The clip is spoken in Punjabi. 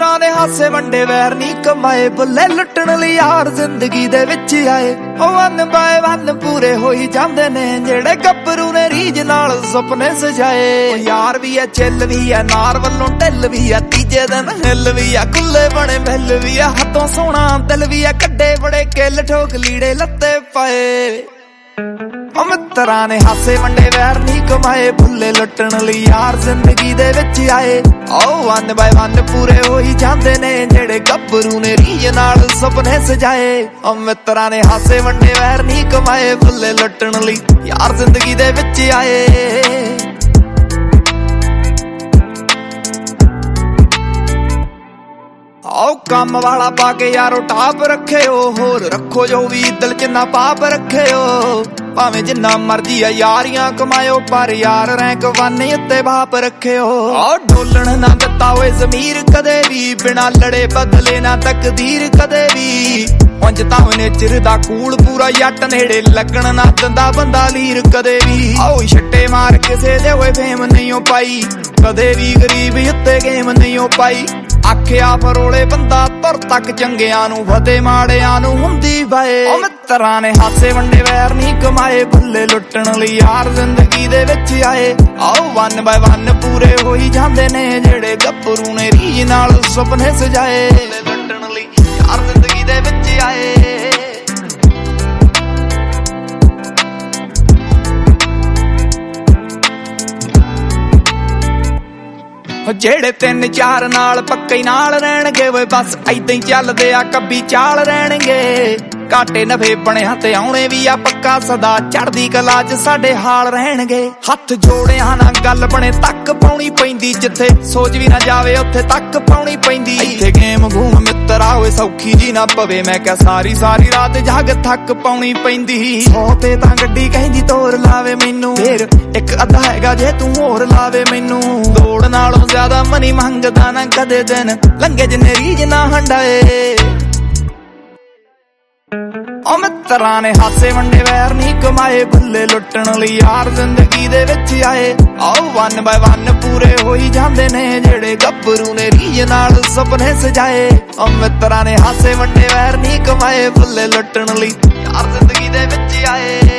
ਮਿੱਤਰਾਂ ਦੇ ਹਾਸੇ ਵੰਡੇ ਵੈਰ ਨੀ ਕਮਾਏ, ਬੁੱਲੇ ਲੁੱਟਣ ਲਈ ਯਾਰ ਜ਼ਿੰਦਗੀ ਦੇ ਵਿੱਚ ਆਏ। ਉਹ ਵਨ ਬਾਏ ਵਨ ਪੂਰੇ ਹੋਈ ਜਾਂਦੇ ਨੇ ਜਿਹੜੇ ਗੱਭਰੂ ਨੇ ਰੀਝ ਨਾਲ ਸੁਪਨੇ ਸਜਾਏ। ਉਹ ਯਾਰ ਵੀ ਆ ਚਿੱਲ ਵੀ ਆ ਨਾਰ ਵੱਲੋਂ ਢਿੱਲ ਵੀ ਆ, ਤੀਜੇ ਦਿਨ ਹਿੱਲ ਵੀ ਆ ਕੁੱਲੇ ਬਣੇ ਮਿੱਲ ਵੀ ਆ, ਹੱਥੋਂ ਸੋਹਣਾ ਦਿਲ ਵੀ ਆ ਕੱਢੇ ਬੜੇ ਕਿੱਲ ਠੋਕ ਲੀੜੇ ਲੱਤੇ ਪਾਏ। ਉਹ ਮਿੱਤਰਾਂ ਨੇ ਹਾਸੇ ਵੰਡੇ ਵੈਰ ਨੀ ਕਮਾਏ, ਬੁੱਲੇ ਲੁੱਟਣ ਲਈ ਯਾਰ ਜ਼ਿੰਦਗੀ ਦੇ ਵਿੱਚ ਆਏ। ਉਹ ਵਨ ਬਾਏ ਵਨ ਪੂਰੇ ਹੋਈ ਜਾਂਦੇ ਨੇ ਜਿਹੜੇ ਗੱਭਰੂ ਨੇ ਰੀਝ ਨਾਲ ਸੁਪਨੇ ਸਜਾਏ। ਉਹ ਮਿੱਤਰਾਂ ਨੇ ਹਾਸੇ ਵੰਡੇ ਵੈਰ ਨੀ ਕਮਾਏ, ਬੁੱਲੇ ਲੁੱਟਣ ਲਈ ਯਾਰ ਜ਼ਿੰਦਗੀ ਦੇ ਵਿੱਚ ਆਏ। ਆਓ ਕੰਮ ਵਾਲਾ ਪਾ ਕੇ ਯਾਰੋ ਟਾਪ ਰੱਖਿਓ, ਹੋਰ ਰੱਖੋ ਜੋ ਵੀ ਦਿਲ ਚ ਨਾ ਪਾਪ ਰੱਖਿਓ। ਭਾਵੇਂ ਜਿੰਨਾ ਮਰਜੀ ਆ ਯਾਰੀਆਂ ਕਮਾਇਓ, ਪਰ ਯਾਰ ਰੈਂਕ ਵਨ ਉੱਤੇ ਬਾਪ ਰੱਖਿਓ। ਆਹ ਡੋਲਣ ਨਾ ਦਿੱਤਾ ਓਏ ਜ਼ਮੀਰ ਕਦੇ ਵੀ, ਬਿਨਾ ਲੜੇ ਬਦਲੇ ਨਾ ਤਕਦੀਰ ਕਦੇ ਵੀ। ਉਂਝ ਤਾਂ ਨੇਚਰ ਦਾ ਕੂਲ ਪੂਰਾ ਜੱਟ ਨੇੜੇ ਲੱਗਣ ਨਾ ਦਿੰਦਾ ਬੰਦਾ ਲੀਰ ਕਦੇ ਵੀ। ਆਓ ਛੱਟੇ ਮਾਰ ਕਿਸੇ ਦੇ ਓਏ ਫੇਮ ਨਹੀਂ ਓ ਪਾਈ, ਕਦੇ ਵੀ ਗਰੀਬ ਉੱਤੇ ਗੇਮ ਨਹੀਂ ਓ ਪਾਈ। ਆਖਿਆ ਫਰੋਲੇ ਬੰਦਾ ਤੁਰ ਤੱਕ ਚੰਗਿਆਂ ਨੂੰ ਫਤਿਹ ਮਾੜਿਆਂ ਨੂੰ ਹੁੰਦੀ ਬਾਏ। ਉਹ ਮਿੱਤਰਾਂ ਨੇ ਹਾਸੇ ਵੰਡੇ ਵੈਰ ਨੀ ਕਮਾਏ, ਬੁੱਲੇ ਲੁੱਟਣ ਲਈ ਯਾਰ ਜ਼ਿੰਦਗੀ ਦੇ ਵਿੱਚ ਆਏ। ਆਓ ਵਨ ਬਾਏ ਵਨ ਪੂਰੇ ਹੋਈ ਜਾਂਦੇ ਨੇ ਜਿਹੜੇ ਗੱਭਰੂ ਨੇ ਰੀਝ ਨਾਲ ਸੁਪਨੇ ਸਜਾਏ। ਬੁੱਲੇ ਲੁੱਟਣ ਲਈ ਯਾਰ ਜ਼ਿੰਦਗੀ ਦੇ ਵਿੱਚ ਆਏ। ਜਿਹੜੇ ਤਿੰਨ ਚਾਰ ਨਾਲ ਪੱਕੇ ਨਾਲ ਰਹਿਣਗੇ ਵੇ, ਬਸ ਏਦਾਂ ਹੀ ਚੱਲਦੇ ਆ ਕੱਬੀ ਚਾਲ ਰਹਿਣਗੇ। ਘਾਟੇ ਨਫੇ ਬਣਿਆ ਤੇ ਆਉਣੇ ਵੀ ਆ ਪੱਕਾ, ਸਦਾ ਚੜ੍ਹਦੀ ਕਲਾ ਚ ਸਾਡੇ ਹਾਲ ਰਹਿਣਗੇ। ਹੱਥ ਜੋੜਿਆਂ ਨਾਲ ਗੱਲ ਬਣੇ ਤੱਕ ਪਾਉਣੀ ਪੈਂਦੀ, ਜਿੱਥੇ ਸੋਚ ਵੀ ਨਾ ਜਾਵੇ ਉੱਥੇ ਤੱਕ ਪਾਉਣੀ ਪੈਂਦੀ। ਇੱਥੇ ਗੇਮ ਗੂਮ ਮਿੱਤਰਾ ਹੋਏ ਸੌਖੀ ਜੀ ਨਾ ਪਵੇ, ਮੈਂ ਕਿਹਾ ਸਾਰੀ ਸਾਰੀ ਰਾਤ ਜਾਗ ਥੱਕ ਪਾਉਣੀ ਪੈਂਦੀ। ਸੌ ਤੇ ਤਾਂ ਗੱਡੀ ਕਹਿੰਦੀ ਤੋਰ ਲਾਵੇ ਮੈਨੂੰ, ਫੇਰ ਇੱਕ ਅੱਧਾ ਹੈਗਾ ਜੇ ਤੂੰ ਹੋਰ ਲਾਵੇ ਮੈਨੂੰ। ਦੌੜ ਨਾਲੋਂ ਜ਼ਿਆਦਾ ਮਨੀ ਮੰਗਦਾ ਨਾ ਕਦੇ ਦਿਨ ਲੰਘੇ ਜਿੰਨੇ ਰੀਝ ਨਾ ਹੰਡਾਏ। ਉਹ ਮਿੱਤਰਾਂ ਨੇ ਹਾਸੇ ਵੰਡੇ ਵੈਰ ਨੀ ਕਮਾਏ, ਬੁੱਲੇ ਲੁੱਟਣ ਲਈ ਯਾਰ ਜ਼ਿੰਦਗੀ ਦੇ ਵਿੱਚ ਆਏ। ਆਓ ਵਨ ਬਾਏ ਵਨ ਪੂਰੇ ਹੋਈ ਜਾਂਦੇ ਨੇ ਜਿਹੜੇ ਗੱਭਰੂ ਨੇ ਰੀਝ ਨਾਲ ਸੁਪਨੇ ਸਜਾਏ। ਉਹ ਮਿੱਤਰਾਂ ਨੇ ਹਾਸੇ ਵੰਡੇ ਵੈਰ ਨੀ ਕਮਾਏ, ਬੁੱਲੇ ਲੁੱਟਣ ਲਈ ਯਾਰ ਜ਼ਿੰਦਗੀ ਦੇ ਵਿੱਚ ਆਏ।